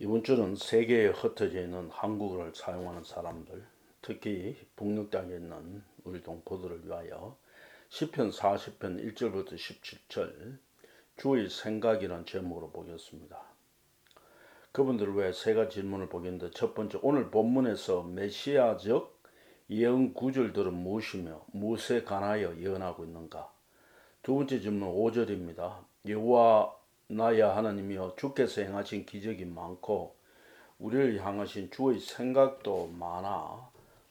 이번 주는 세계에 흩어져 있는 한국어를 사용하는 사람들, 특히 북녘 땅에 있는 우리 동포들을 위하여 시편 40편 1절부터 17절 주의 생각이라는 제목으로 보겠습니다. 그분들을 위해 세 가지 질문을 보겠는데, 첫 번째, 오늘 본문에서 메시아적 예언 구절들은 무엇이며 무엇에 관하여 예언하고 있는가? 두 번째 질문 5절입니다. 여호와 나야 하나님이여, 주께서 행하신 기적이 많고 우리를 향하신 주의 생각도 많아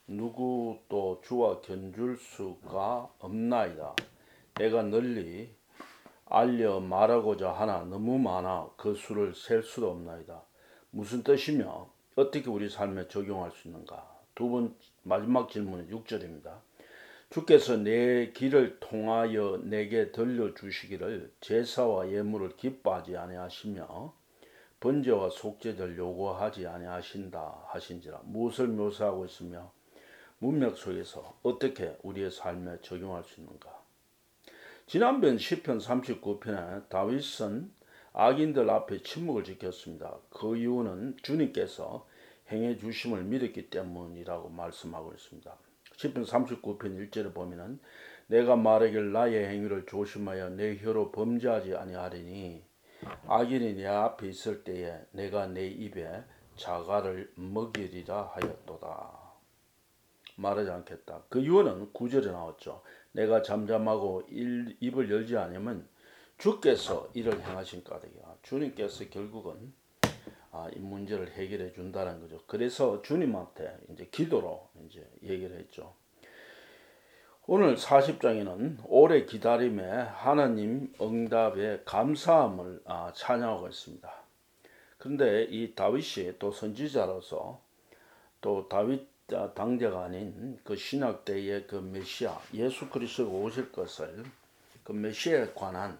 누구도 주와 견줄 수가 없나이다. 내가 널리 알려 말하고자 하나 너무 많아 그 수를 셀 수도 없나이다. 무슨 뜻이며 어떻게 우리 삶에 적용할 수 있는가? 마지막 질문은 6절입니다. 주께서 내 길을 통하여 내게 들려주시기를 제사와 예물을 기뻐하지 아니하시며 번제와 속죄를 요구하지 아니하신다 하신지라. 무엇을 묘사하고 있으며 문맥 속에서 어떻게 우리의 삶에 적용할 수 있는가? 지난번 시편 39편에 다윗은 악인들 앞에 침묵을 지켰습니다. 그 이유는 주님께서 행해 주심을 믿었기 때문이라고 말씀하고 있습니다. 시편 39편 1절에 보면은 내가 말하길 나의 행위를 조심하여 내 혀로 범죄하지 아니하리니 악인이 내 앞에 있을 때에 내가 내 입에 자갈을 먹이리라 하였도다. 말하지 않겠다. 그 이유는 9절에 나왔죠. 내가 잠잠하고 입을 열지 않으면 주께서 이를 행하신 까닭이야. 주님께서 결국은 이 문제를 해결해 준다는 거죠. 그래서 주님한테 이제 기도로 이제 얘기를 했죠. 오늘 40장에는 오래 기다림에 하나님 응답에 감사함을 찬양하고 있습니다. 그런데 이 다윗이 또 선지자로서 또 다윗 당대가 아닌 그 신약 때의 그 메시아 예수 그리스도가 오실 것을 그 메시아에 관한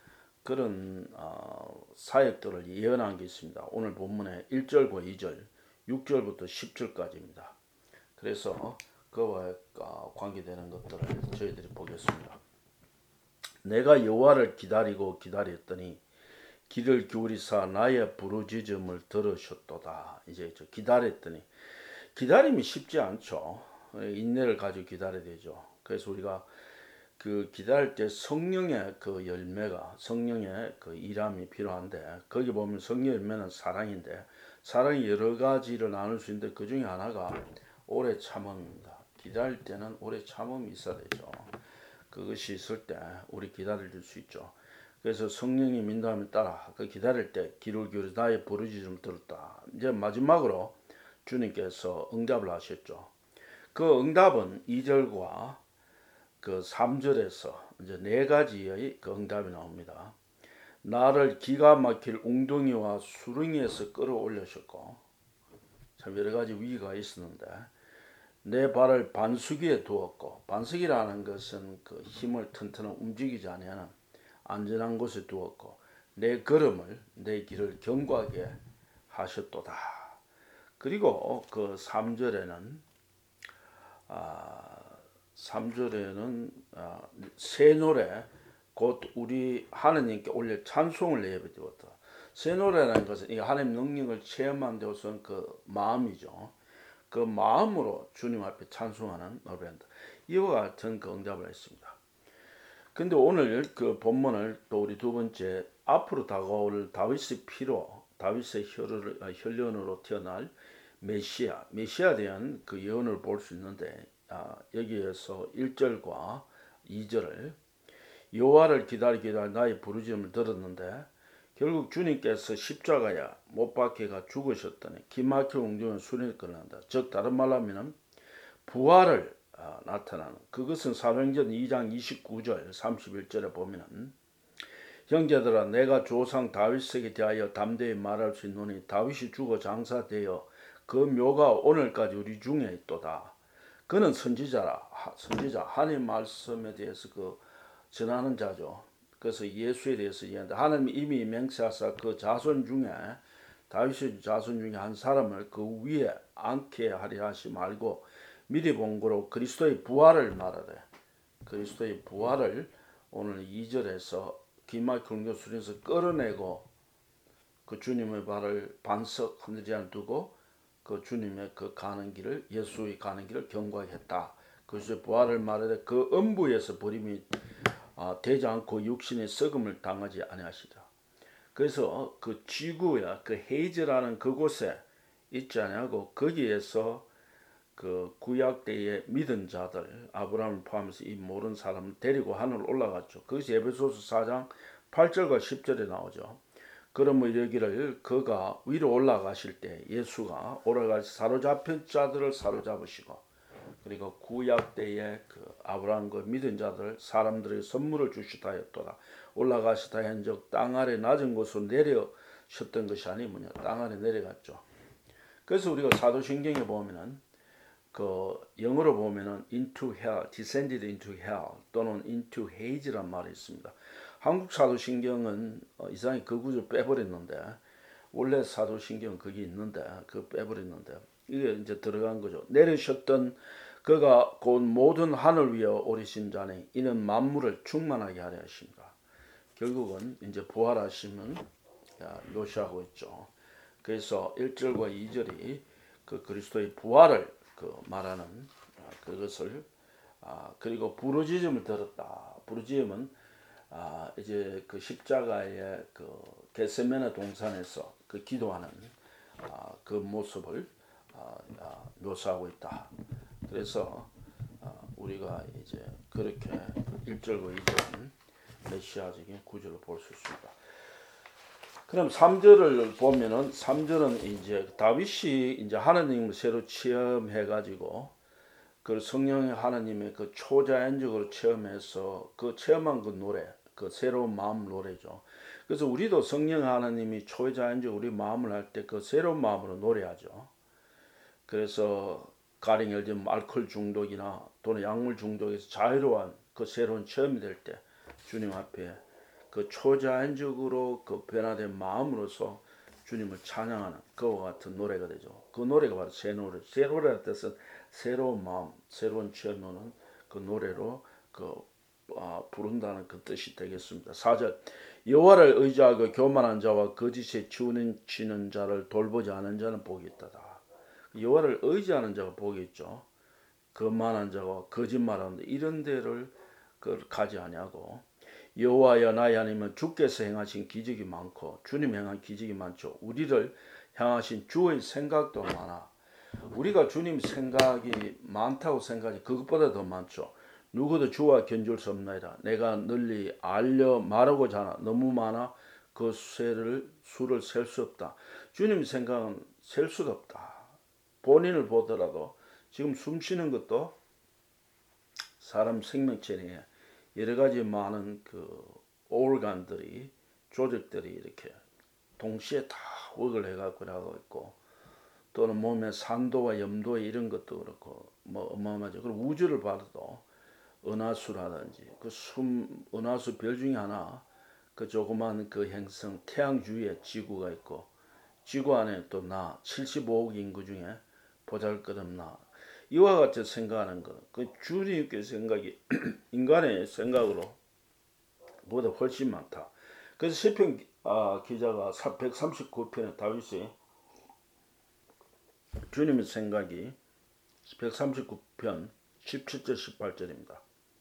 그런 사역들을 예언한 게 있습니다. 오늘 본문에 1절과 2절, 6절부터 10절까지입니다. 그래서 그와 관계되는 것들을 저희들이 보겠습니다. 내가 여호와를 기다리고 기다렸더니 귀를 기울이사 나의 부르짖음을 들으셨도다. 이제 기다렸더니 기다림이 쉽지 않죠. 인내를 가지고 기다려야 되죠. 그래서 우리가 그 기다릴 때 성령의 그 열매가 성령의 그 일함이 필요한데, 거기 보면 성령 열매는 사랑인데 사랑이 여러 가지를 나눌 수 있는데 그 중에 하나가 오래 참음입니다. 기다릴 때는 오래 참음이 있어야 되죠. 그것이 있을 때 우리 기다릴 수 있죠. 그래서 성령이 민다함에 따라 그 기다릴 때 귀를 기울여 나의 부르짖음을 들었다. 이제 마지막으로 주님께서 응답을 하셨죠. 그 응답은 2절과 그 3절에서 이제 네 가지의 그 응답이 나옵니다. 나를 기가 막힐 웅덩이와 수렁에서 끌어올리셨고, 참 여러 가지 위기가 있었는데 내 발을 반수기에 두었고, 반수기라는 것은 그 힘을 튼튼하게 움직이지 않으면 안전한 곳에 두었고, 내 걸음을 내 길을 견고하게 하셨도다. 그리고 그 3절에는 새 노래 곧 우리 하느님께 올려 찬송을 예배드렸다. 새 노래라는 것은 이 하나님 능력을 체험한 데서는 그 마음이죠. 그 마음으로 주님 앞에 찬송하는 노래입니다. 이와 같은 그 응답을 했습니다. 근데 오늘 그 본문을 또 우리 두 번째 앞으로 다가올 다윗의 피로 다윗의 혈련으로 태어날 메시아에 대한 그 예언을 볼 수 있는데, 여기에서 1절과 2절을 여호와를 기다리기다 나의 부르짖음을 들었는데, 결국 주님께서 십자가에 못 박혀가 죽으셨더니 기막혀 웅덩이에 수련을 끌어낸다. 즉 다른 말로 하면 부활을 나타나는, 그것은 사도행전 2장 29절 31절에 보면은 형제들아 내가 조상 다윗에게 대하여 담대히 말할 수 있노니 다윗이 죽어 장사되어 그 묘가 오늘까지 우리 중에 있도다. 그는 선지자 하나님 말씀에 대해서 그 전하는 자죠. 그래서 예수에 대해서 얘기하는데 하나님이 이미 맹세하사 그 자손 중에 다윗의 자손 중에 한 사람을 그 위에 앉게 하려 하시 말고 미리 본 거로 그리스도의 부활을 말하래. 그리스도의 부활을 오늘 2절에서 기막힌 수련에서 끌어내고 그 주님의 발을 반석 흔들지 않고 두고 그 주님의 그 가는 길을 예수의 가는 길을 경고했다. 그래서 부활을 말하되 그 음부에서 버림이 되지 않고 육신의 썩음을 당하지 아니하시다. 그래서 그 지구야 그 헤이즈라는 그곳에 있지 아니하고 거기에서 그 구약 때의 믿은 자들 아브라함을 포함해서 이 모든 사람을 데리고 하늘로 올라갔죠. 거기서 에베소서 4장 8절과 10절에 나오죠. 그러므로 이르기를 그가 위로 올라가실 때 예수가 올라가서 사로잡힌 자들을 사로잡으시고 그리고 구약 때의 그 아브라함과 믿은 자들 사람들에게 선물을 주시다 했도다. 올라가시다 한적 땅 아래 낮은 곳으로 내려셨던 것이 아니면요 땅 아래 내려갔죠. 그래서 우리가 사도신경에 보면은 그 영어로 보면은 into hell, descended into hell 또는 into haze란 말이 있습니다. 한국 사도신경은 이상하게 그 구절 빼버렸는데 원래 사도신경 거기 있는데 그 빼버렸는데 이게 이제 들어간 거죠. 내리셨던 그가 곧 모든 하늘 위에 오르신 자니 이는 만물을 충만하게 하려 하십니다. 결국은 이제 부활하심은 묘시하고 있죠. 그래서 1절과 2절이 그 그리스도의 부활을 그 말하는 그것을 그리고 부르짖음을 들었다. 부르짖음은 이제 그 십자가의 그 겟세마네 동산에서 그 기도하는 그 모습을 묘사하고 있다. 그래서 우리가 이제 그렇게 1절과 2절은 메시아적인 구절을 볼 수 있습니다. 그럼 3절을 보면은 3절은 이제 다윗이 이제 하나님을 새로 체험해가지고 그 성령의 하나님의 그 초자연적으로 체험해서 그 체험한 그 노래, 그 새로운 마음 노래죠. 그래서 우리도 성령 하나님이 초자연적으로 우리 마음을 할 때 그 새로운 마음으로 노래하죠. 그래서 가령 예를 들면 알코올 중독이나 또는 약물 중독에서 자유로운 그 새로운 체험이 될 때 주님 앞에 그 초자연적으로 그 변화된 마음으로서 주님을 찬양하는 그와 같은 노래가 되죠. 그 노래가 바로 새 노래. 새 노래의 뜻은 새로운 마음, 새로운 체험하는 그 노래로 그 부른다는 그 뜻이 되겠습니다. 4절 여호와를 의지하고 교만한 자와 거짓에 치우치는 자를 돌보지 않은 자는 복이 있다다. 여호와를 의지하는 자가 복이 있죠. 거만한 자와 거짓말하는 이런 데를 가지 아니하고 여호와여 나의 하나님은 주께서 행하신 기적이 많고 주님 행한 기적이 많죠. 우리를 향하신 주의 생각도 많아. 우리가 주님 생각이 많다고 생각하지 그것보다 더 많죠. 누구도 주와 견줄 수 없나이다. 내가 널리 알려 말하고자 하나 너무 많아 그 수를 셀 수 없다. 주님 생각은 셀 수도 없다. 본인을 보더라도 지금 숨 쉬는 것도 사람 생명체 내에 여러 가지 많은 그 오르간들이 조직들이 이렇게 동시에 다 웍을 해갖고 하고 있고 또는 몸의 산도와 염도 이런 것도 그렇고 뭐 어마어마하죠. 그리고 우주를 봐도 은하수라든지 그 은하수 별 중에 하나 그 조그만 그 행성 태양 주위에 지구가 있고 지구 안에 또 나 75억 인구 중에 보잘것없나 이와 같이 생각하는 것, 그 주님께 생각이 인간의 생각으로 보다 훨씬 많다. 그래서 시편 기자가 139편에 다윗이 주님의 생각이 139편 17절 18절입니다.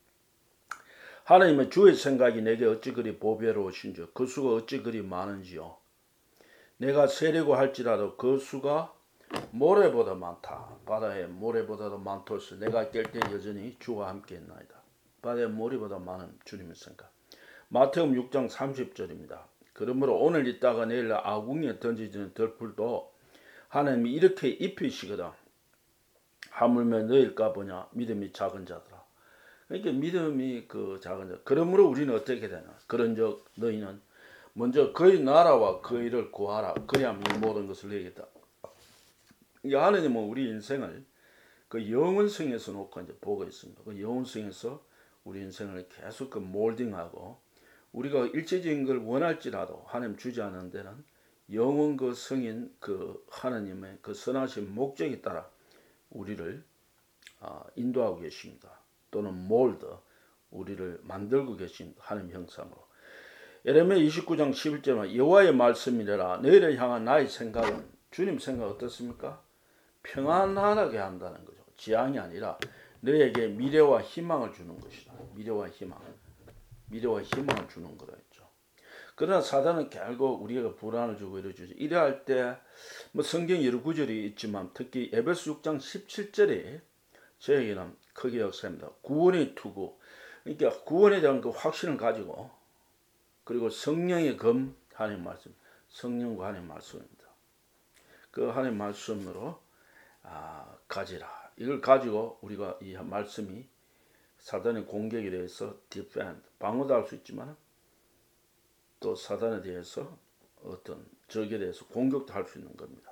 하나님의 주의 생각이 내게 어찌 그리 보배로우신지요 그 수가 어찌 그리 많은지요 내가 세려고 할지라도 그 수가 모래보다 많다. 바다의 모래보다도 많도록 내가 깰 때 여전히 주와 함께 있나이다. 바다의 모래보다 많은 주님의 생각. 마태음 6장 30절입니다. 그러므로 오늘 있다가 내일 아궁이에 던지지는 들풀도 하나님이 이렇게 입히시거든. 하물며 너일까 보냐 믿음이 작은 자들아. 그러니까 믿음이 그 작은 자. 그러므로 우리는 어떻게 되나? 그런즉 너희는 먼저 그의 나라와 그 일을 구하라. 그리하면 이 모든 것을 내겠다. 하나님은 우리 인생을 그 영원성에서 놓고 이제 보고 있습니다. 그 영원성에서 우리 인생을 계속 그 몰딩하고 우리가 일체적인 걸 원할지라도 하나님 주지 않는 데는 영원 그 성인 그 하나님의 그 선하신 목적에 따라 우리를 인도하고 계십니다. 또는 몰드 우리를 만들고 계십니다. 하나님 형상으로. 예레미야 29장 11절에 여호와의 말씀이래라. 너희를 향한 나의 생각은, 주님 생각 어떻습니까? 평안하게 한다는 거죠. 지향이 아니라 너희에게 미래와 희망을 주는 것이다. 미래와 희망을 주는 거라 했죠. 그러나 사단은 결국 우리가 불안을 주고 이러주죠. 이래할 때 뭐 성경 여러 구절이 있지만 특히 에베소 6장 17절에 저에게는 크게 역사입니다. 구원의 투구, 그러니까 구원에 대한 그 확신을 가지고, 그리고 성령의 검, 하나님 말씀, 성령과 하나님 말씀입니다. 그 하나님 말씀으로 가지라. 이걸 가지고 우리가 이 말씀이 사단의 공격에 대해서 defend, 방어도 할 수 있지만 또 사단에 대해서 어떤 적에 대해서 공격도 할 수 있는 겁니다.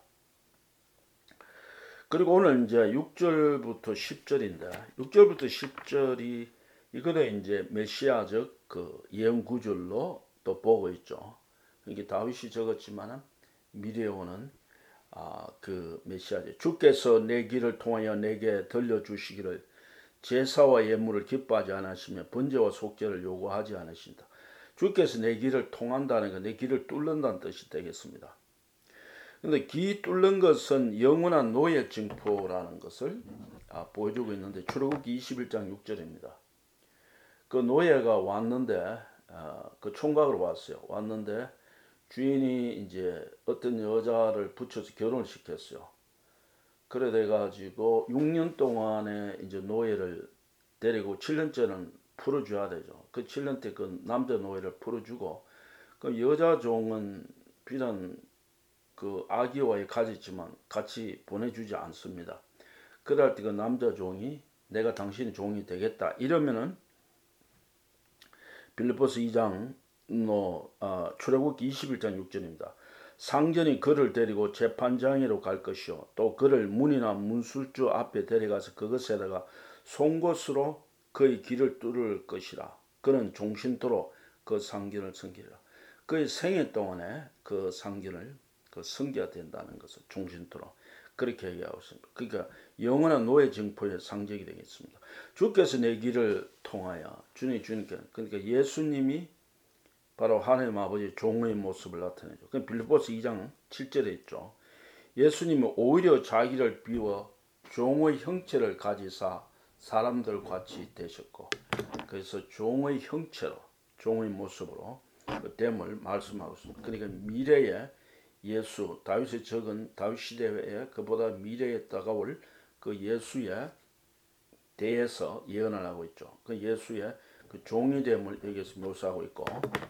그리고 오늘 이제 6절부터 10절인데 6절부터 10절이 이거를 이제 메시아적 그 예언 구절로 또 보고 있죠. 이게 다윗이 적었지만 미래에 오는 그 메시아죠. 주께서 내 길을 통하여 내게 들려주시기를 제사와 예물을 기뻐하지 않으시며 번제와 속죄를 요구하지 않으신다. 주께서 내 길을 통한다는 건 내 길을 뚫는다는 뜻이 되겠습니다. 그런데 기 뚫는 것은 영원한 노예 징표라는 것을 보여주고 있는데 출애굽기 21장 6절입니다. 그 노예가 왔는데 그 총각으로 왔는데 주인이 이제 어떤 여자를 붙여서 결혼을 시켰어요. 그래 돼가지고 6년 동안에 이제 노예를 데리고 7년째는 풀어줘야 되죠. 그 7년 때 그 남자 노예를 풀어주고 그 여자 종은 비단 그 아기와의 가졌지만 같이 보내주지 않습니다. 그럴 때 그 남자 종이 내가 당신의 종이 되겠다 이러면은 빌립보서 2장 출애굽기 21장 6절입니다. 상전이 그를 데리고 재판장으로 갈 것이요 또 그를 문이나 문술주 앞에 데려가서 그것에다가 송곳으로 그의 길을 뚫을 것이라. 그는 종신토록 그 상견을 섬기리라. 그의 생애 동안에 그 상견을 섬겨야 된다는 것을 종신토록 그렇게 얘기하고 있습니다. 그러니까 영원한 노예 징표의 상징이 되겠습니다. 주께서 내 길을 통하여 주님께 그러니까 예수님이 바로 하나님 아버지 종의 모습을 나타내죠. 그 빌립보서 2장 7절에 있죠. 예수님은 오히려 자기를 비워 종의 형체를 가지사 사람들 같이 되셨고, 그래서 종의 형체로, 종의 모습으로 그 됨을 말씀하고 있습니다. 그러니까 미래에 예수, 다윗의 적은 다윗 시대에 그보다 미래에 다가올 그 예수에 대해서 예언을 하고 있죠. 그 예수의 그 종이 됨을 여기서 묘사하고 있고,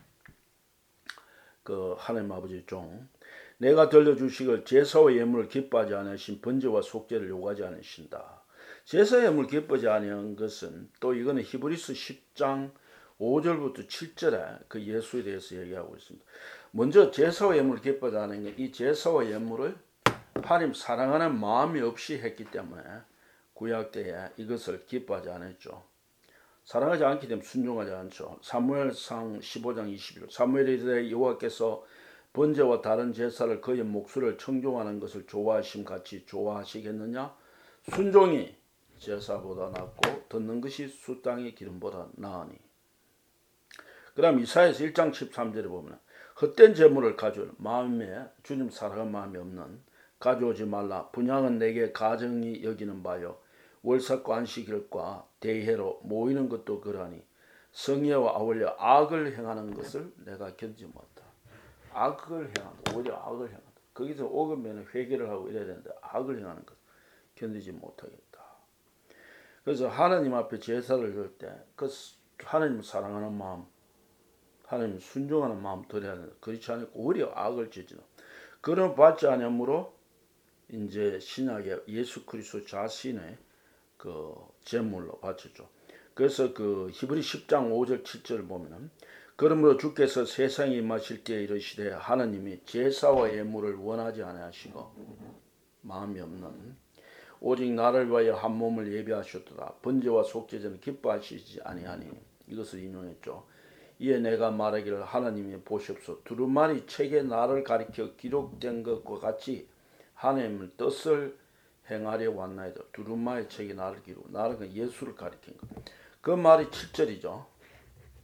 그 하나님 아버지 종, 내가 들려주시길 제사와 예물을 기뻐하지 않으신 번제와 속죄를 요구하지 않으신다. 제사 예물 기뻐하지 않은 것은 또 이거는 히브리서 10장 5절부터 7절에 그 예수에 대해서 얘기하고 있습니다. 먼저 제사와 예물을 기뻐하지 않은 게 이 제사와 예물을 하나님 사랑하는 마음이 없이 했기 때문에 구약 때에 이것을 기뻐하지 않았죠. 사랑하지 않기 때문에 순종하지 않죠. 사무엘상 15장 21절 사무엘에 대해 여호와께서 번제와 다른 제사를 그의 목소리를 청종하는 것을 좋아하심 같이 좋아하시겠느냐? 순종이 제사보다 낫고 듣는 것이 숫땅의 기름보다 나으니. 그 다음 이사야서 1장 13절에 보면 헛된 재물을 가져올 마음에 주님 사랑하는 마음이 없는 가져오지 말라. 분향은 내게 가정이 여기는 바요 월삭과 안식일과 대회로 모이는 것도 그러하니 성회와 아울러 악을 행하는 것을 내가 견디지 못한다. 악을 행한다. 오히려 악을 행한다. 거기서 오금면 회개를 하고 이래야 되는데 악을 행하는 것 견디지 못하겠다. 그래서 하나님 앞에 제사를 줄 때 그 하나님을 사랑하는 마음, 하나님 순종하는 마음 드려야 된다. 그렇지 않고 오히려 악을 지지는 그런 받지 않으므로 이제 신약에 예수 그리스도 자신의 그 제물로 바쳤죠. 그래서 그 히브리 10장 5절 7절을 보면은 그러므로 주께서 세상에 임하실 때에 이르시되 하나님이 제사와 예물을 원하지 아니하시고 마음이 없는 오직 나를 위하여 한 몸을 예비하셨도다. 번제와 속죄제는 기뻐하시지 아니하니 이것을 인용했죠. 이에 내가 말하기를 하나님이 보시옵소서 두루마리 책에 나를 가리켜 기록된 것과 같이 하나님의 뜻을 행하려 왔나이다. 두루마리 책에 나를 기록 나를 예수를 가리킨 것. 그 말이 7절이죠.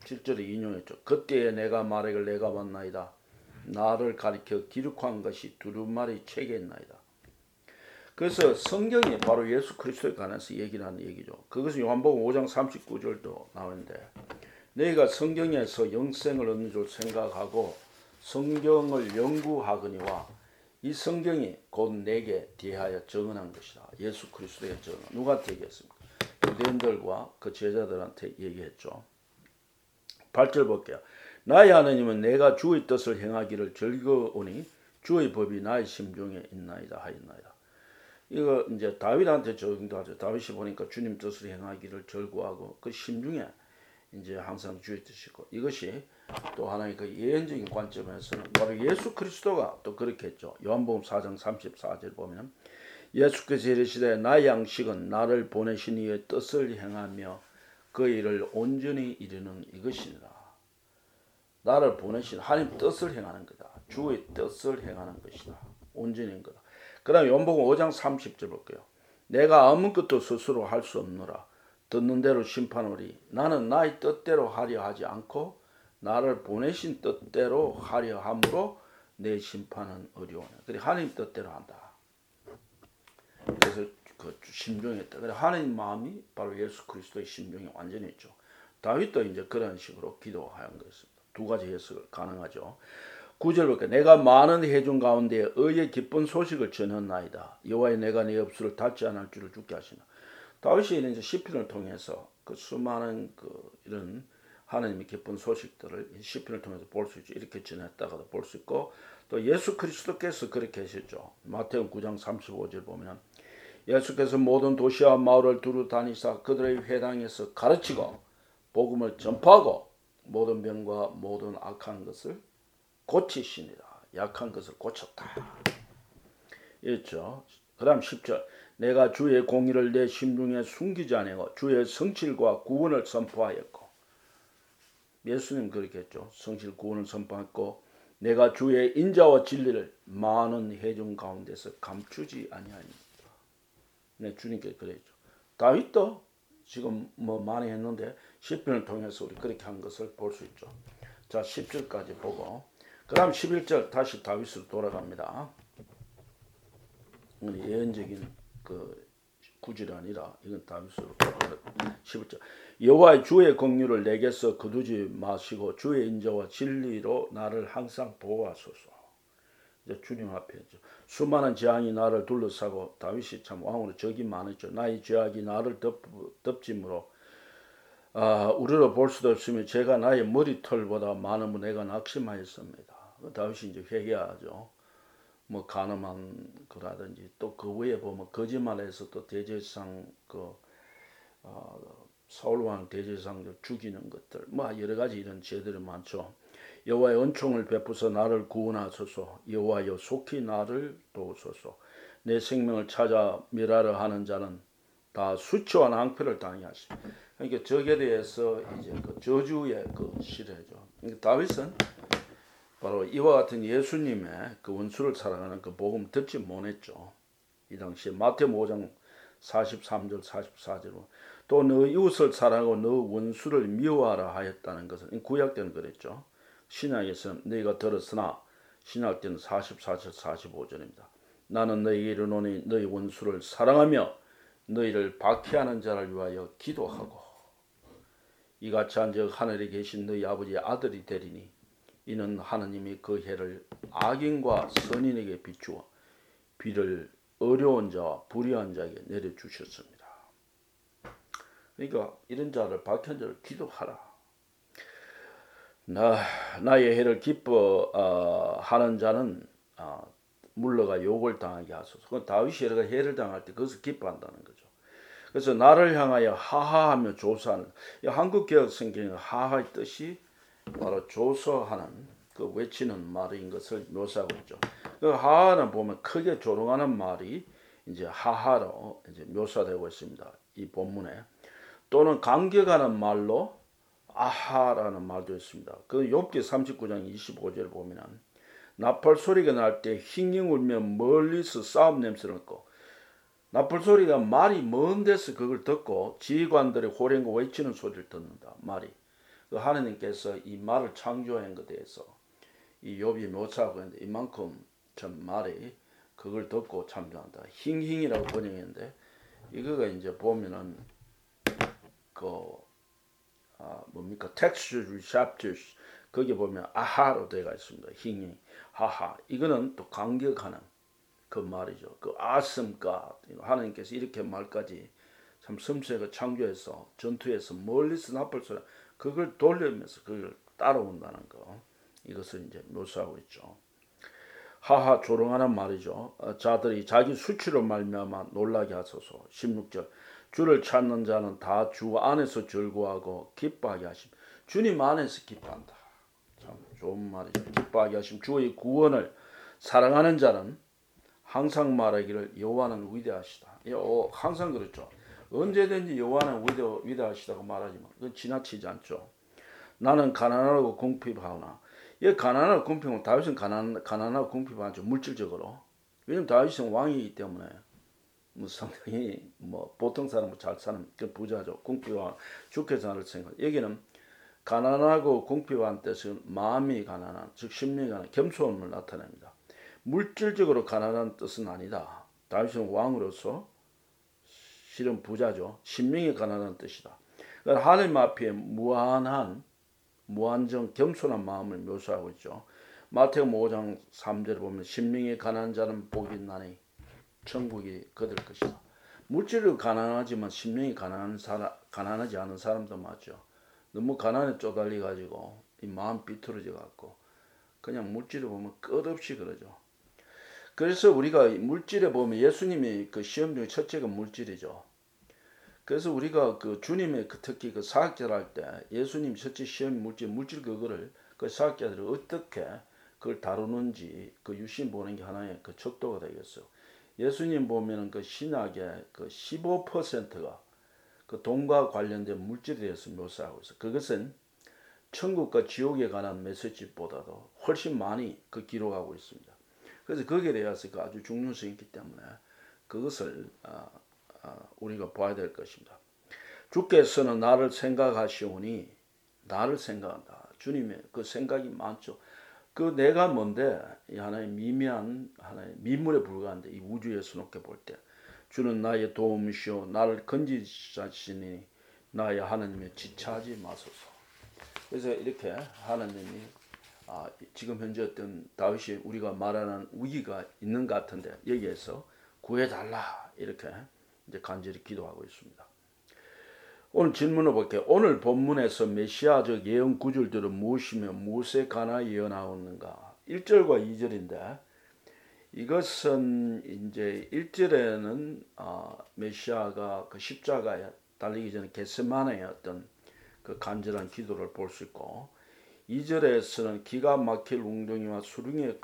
7절에 인용했죠. 그때에 내가 말하기를 내가 봤나이다. 나를 가리켜 기록한 것이 두루마리 책에 있나이다. 그래서 성경이 바로 예수 그리스도에 관해서 얘기를 하는 얘기죠. 그것은 요한복음 5장 39절도 나오는데 너희가 성경에서 영생을 얻는 줄 생각하고 성경을 연구하거니와 이 성경이 곧 내게 대하여 증언한 것이다. 예수 그리스도의 증언. 누구한테 얘기했습니까? 유대인들과 그 제자들한테 얘기했죠. 8절 볼게요. 나의 하나님은 내가 주의 뜻을 행하기를 즐거우니 주의 법이 나의 심중에 있나이다 하였나이다. 이거 이제 다윗한테 적용도 하죠. 다윗이 보니까 주님 뜻을 행하기를 즐거워하고 그 심중에 이제 항상 주의 뜻이고 이것이 또 하나의 그 예언적인 관점에서는 바로 예수 그리스도가 또 그렇게 했죠. 요한복음 4장 34절 보면 예수께서 이르시되 나의 양식은 나를 보내신 이의 뜻을 행하며 그 일을 온전히 이루는 이것이니라. 나를 보내신 하나님 뜻을 행하는 거다. 주의 뜻을 행하는 것이다. 온전히 한 거다. 그 다음에 요한복음 5장 30절 볼게요. 내가 아무것도 스스로 할 수 없노라. 듣는 대로 심판하리. 나는 나의 뜻대로 하려 하지 않고 나를 보내신 뜻대로 하려 함으로 내 심판은 어려우네. 그래 하나님 뜻대로 한다. 그래서 그 심중에 있다. 그래 하나님 마음이 바로 예수 그리스도의 심중에 완전히 있죠. 다윗도 이제 그런 식으로 기도한 것입니다. 두 가지 해석을 가능하죠. 9절 볼게요. 내가 많은 회중 가운데 의의 기쁜 소식을 전했나이다. 여호와의 내가 네 업수를 닫지 않을 줄을 주께 하시나. 다윗이 이제 시편을 통해서 그 수많은 그 이런 하나님의 기쁜 소식들을 시편을 통해서 볼 수 있죠. 이렇게 전했다가도 볼 수 있고 또 예수 그리스도께서 그렇게 하셨죠. 마태복음 9장 35절 보면 예수께서 모든 도시와 마을을 두루 다니사 그들의 회당에서 가르치고 복음을 전파하고 모든 병과 모든 악한 것을 고치시니라. 약한 것을 고쳤다. 이랬죠. 그 다음 10절. 내가 주의 공의를 내 심중에 숨기지 아니하고 주의 성실과 구원을 선포하였고. 예수님 그렇게 했죠. 성실 구원을 선포했고 내가 주의 인자와 진리를 많은 회중 가운데서 감추지 아니하니라. 네, 주님께 그랬죠. 다윗도 지금 뭐 많이 했는데 시편을 통해서 우리 그렇게 한 것을 볼 수 있죠. 자, 10절까지 보고 그 다음 11절 다시 다윗으로 돌아갑니다. 예언적인 그 구절이 아니라 이건 다윗으로 돌아갑니다. 11절 여호와의 주의 공유를 내게서 거두지 마시고 주의 인자와 진리로 나를 항상 보호하소서. 이제 주님 앞에 있죠. 수많은 재앙이 나를 둘러싸고 다윗이 참 왕으로 적이 많았죠. 나의 죄악이 나를 덮짐으로 우리로 볼 수도 없으며 제가 나의 머리털보다 많으면 내가 낙심하였습니다. 다윗이 이제 회개하죠. 뭐 간음한 거라든지 또 그 외에 보면 거짓말해서 또 대제사장 사울 왕 대제사장을 죽이는 것들 뭐 여러 가지 이런 죄들이 많죠. 여호와의 은총을 베푸서 나를 구원하소서. 여호와여 속히 나를 도우소서. 내 생명을 찾아 멸하려 하는 자는 다 수치와 낭패를 당하게 하시오. 그러니까 적에 대해서 이제 그 저주의 그 시대죠. 그러니까 다윗은 바로 이와 같은 예수님의 그 원수를 사랑하는 그 복음 듣지 못했죠. 이 당시에 마태복음 5장 43절 44절로 또 너 이웃을 사랑하고 너 원수를 미워하라 하였다는 것은 구약 때는 그랬죠. 신약에서는 너희가 들었으나 신약 때는 44절 45절입니다. 나는 너희에게 이르노니 너희 원수를 사랑하며 너희를 박해하는 자를 위하여 기도하고 이같이 한즉 하늘에 계신 너희 아버지의 아들이 되리니 이는 하느님이 그 해를 악인과 선인에게 비추어 비를 어려운 자와 불의한 자에게 내려주셨습니다. 그러니까 이런 자를 박해한 자를 기도하라. 나의 해를 기뻐하는 자는 물러가 욕을 당하게 하소서. 다윗이 해를 당할 때 그것을 기뻐한다는 거죠. 그래서 나를 향하여 하하하며 조소하는 한국 개혁 성경의 하하의 뜻이 바로 조소하는 그 외치는 말인 것을 묘사하고 있죠. 그 하하는 보면 크게 조롱하는 말이 이제 하하로 이제 묘사되고 있습니다. 이 본문에 또는 감격하는 말로 아하라는 말도 있습니다. 그 욥기 39장 25절 보면은 나팔 소리가 날 때 힝힝 울며 멀리서 싸움 냄새를 맡고 나팔 소리가 말이 먼 데서 그걸 듣고 지휘관들의 호령과 외치는 소리를 듣는다. 말이 그 하느님께서 이 말을 창조한 것에 대해서 이 욥이 묘사하고 있는데 이만큼 참 말이 그걸 듣고 참조한다. 힝힝이라고 번역했는데 이거가 이제 보면은 뭡니까 texture receptors 거기 보면 아하로 되어 있습니다. 힝힝 하하 이거는 또 강격하는 그 말이죠. 그 awesome God 하나님께서 이렇게 말까지 참 섬세하게 창조해서 전투에서 멀리서 나팔 소리 그걸 돌리면서 그걸 따라온다는 거 이것을 이제 묘사하고 있죠. 하하 조롱하는 말이죠. 자들이 자기 수치로 말미암아 놀라게 하소서. 16절 주를 찾는 자는 다 주 안에서 즐거워하고 기뻐하게 하심. 주님 안에서 기뻐한다. 참 좋은 말이죠. 기뻐하게 하심. 주의 구원을 사랑하는 자는 항상 말하기를 여호와는 위대하시다. 항상 그렇죠. 언제든지 여호와는 위대하시다고 말하지만 그건 지나치지 않죠. 나는 가난하고 궁핍하오나 이 가난하고 궁핍은 다윗은 가난하고 궁핍하죠. 물질적으로. 왜냐면 다윗은 왕이기 때문에 상당히 보통 사람은 잘 사는 부자죠. 궁핍한 주께서 나를 생각. 여기는 가난하고 궁핍한 뜻은 마음이 가난한 즉 심령이 가난한 겸손을 나타냅니다. 물질적으로 가난한 뜻은 아니다. 다윗은 왕으로서 실은 부자죠. 심령이 가난한 뜻이다. 그러니까 하나님 앞에 무한정 겸손한 마음을 묘사하고 있죠. 마태복음 5장 3절에 보면 심령이 가난한 자는 복이 있나니 천국이 그들 것이다. 물질은 가난하지만 심령이 가난하지 않은 사람도 많죠. 너무 가난에 쪼달리 가지고 이 마음 비틀어져 갖고 그냥 물질을 보면 끝없이 그러죠. 그래서 우리가 물질에 보면 예수님이 그 시험 중에 첫째가 물질이죠. 그래서 우리가 그 주님의 특히 그 사역자를 할 때 예수님 첫째 시험 물질 그거를 그 사역자들이 어떻게 그걸 다루는지 그 유심 보는 게 하나의 그 척도가 되겠어요. 예수님 보면은 그 신학의 그 15%가 그 돈과 관련된 물질에 대해서 묘사하고 있어요. 그것은 천국과 지옥에 관한 메시지보다도 훨씬 많이 그 기록하고 있습니다. 그래서 거기에 대해서 그 아주 중요성이 있기 때문에 그것을 우리가 봐야 될 것입니다. 주께서는 나를 생각하시오니 나를 생각한다. 주님의 그 생각이 많죠. 그 내가 뭔데 하나의 미미한 하나의 미물에 불과한데 이 우주에서 놓게 볼 때 주는 나의 도움이시오 나를 건지시니 나의 하나님의 지체하지 마소서. 그래서 이렇게 하나님이 지금 현재 어떤 다윗이 우리가 말하는 위기가 있는 것 같은데 여기에서 구해달라 이렇게 이제 간절히 기도하고 있습니다. 오늘 질문을 볼게요. 오늘 본문에서 메시아적 예언 구절들은 무엇이며 무엇에 관하여 예언하였는가? 1절과 2절인데 이것은 이제 1절에는 메시아가 그 십자가에 달리기 전에 겟세마네의 어떤 그 간절한 기도를 볼 수 있고 2절에서는 기가 막힐 웅덩이와 수렁에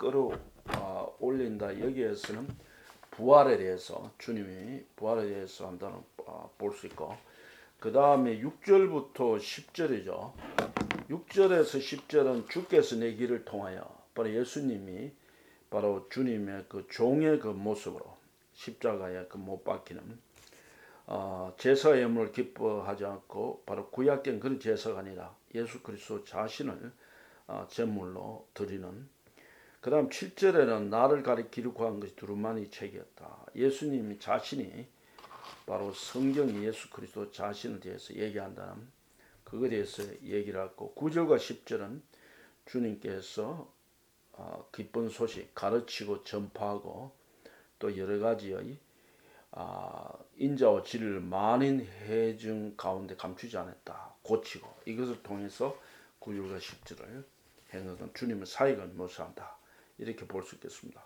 끌어올린다. 여기에서는 부활에 대해서 주님이 부활에 대해서 한다는 볼 수 있고 그 다음에 6절부터 10절이죠. 6절에서 10절은 주께서 내 길을 통하여 바로 예수님이 바로 주님의 그 종의 그 모습으로 십자가에 그 못 박히는 제사의 예물을 기뻐하지 않고 바로 구약된 그런 제사가 아니라 예수 그리스도 자신을 제물로 드리는. 그 다음 7절에는 나를 가리키려 구한 것이 두루마리 책이었다. 예수님이 자신이 바로 성경이 예수 그리스도 자신에 대해서 얘기한다는 그거에 대해서 얘기를 하고 9절과 10절은 주님께서 기쁜 소식 가르치고 전파하고 또 여러 가지의 인자와 진리를 만인 해중 가운데 감추지 않았다. 고치고 이것을 통해서 9절과 10절을 행하던 주님의 사역을 묘사한다. 이렇게 볼 수 있겠습니다.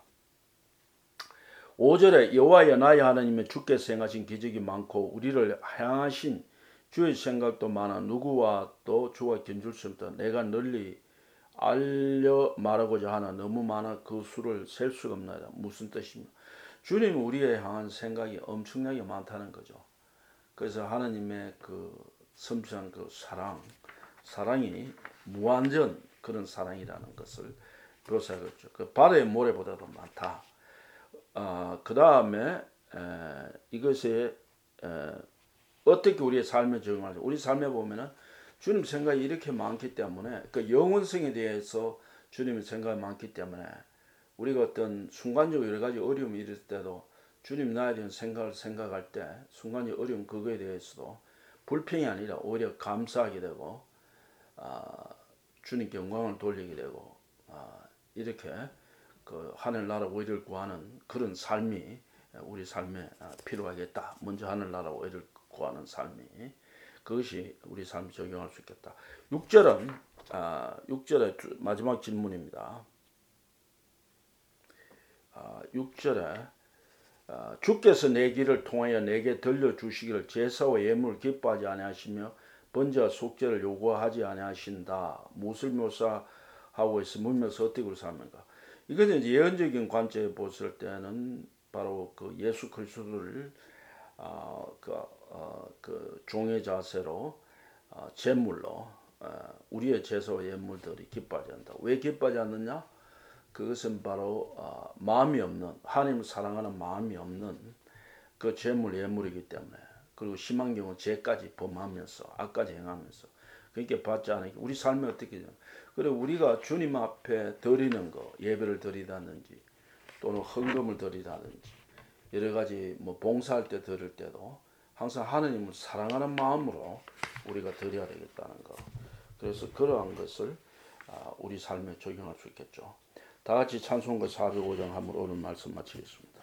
5절에 여호와여 나의 하나님의 주께서 행하신 기적이 많고 우리를 향하신 주의 생각도 많아 누구와 또 주와 견줄 수 없다. 내가 널리 알려 말하고자 하나 너무 많아 그 수를 셀 수가 없나이다. 무슨 뜻입니까? 주님이 우리에 향한 생각이 엄청나게 많다는 거죠. 그래서 하나님의 그 섬세한 그 사랑이 무한전 그런 사랑이라는 것을 묘사하겠죠. 그 바다의 모래보다도 많다. 그 다음에 이것에 어떻게 우리의 삶에 적용하죠? 우리 삶에 보면은 주님 생각이 이렇게 많기 때문에 그 영원성에 대해서 주님의 생각이 많기 때문에 우리가 어떤 순간적으로 여러 가지 어려움이 있을 때도 주님 나에 대한 생각을 생각할 때 순간적 어려움 그거에 대해서도 불평이 아니라 오히려 감사하게 되고 주님께 영광을 돌리게 되고 이렇게 그 하늘나라 오해를 구하는 그런 삶이 우리 삶에 필요하겠다. 먼저 하늘나라 오해를 구하는 삶이 그것이 우리 삶에 적용할 수 있겠다. 6절은 6절의 마지막 질문입니다. 6절에 주께서 내 길을 통하여 내게 들려주시기를 제사와 예물을 기뻐하지 아니하시며 번제와 속죄를 요구하지 아니하신다. 무엇을 묘사하고 있어 묻면서 어떻게 그렇게 합니까? 이것은 이제 예언적인 관점에 봤을 때는 바로 그 예수 그리스도를 그 종의 자세로 제물로 우리의 제사와 예물들이 기뻐하지 않는다. 왜 기뻐하지 않느냐? 그것은 바로 마음이 없는 하나님을 사랑하는 마음이 없는 그 제물 예물이기 때문에 그리고 심한 경우 죄까지 범하면서 악까지 행하면서 그렇게 받지 않으니까 우리 삶이 어떻게 되냐? 그리고 우리가 주님 앞에 드리는 거 예배를 드리다든지 또는 헌금을 드리다든지 여러 가지 뭐 봉사할 때 드릴 때도 항상 하나님을 사랑하는 마음으로 우리가 드려야 되겠다는 거. 그래서 그러한 것을 우리 삶에 적용할 수 있겠죠. 다 같이 찬송가 405장 한번 오늘 말씀 마치겠습니다.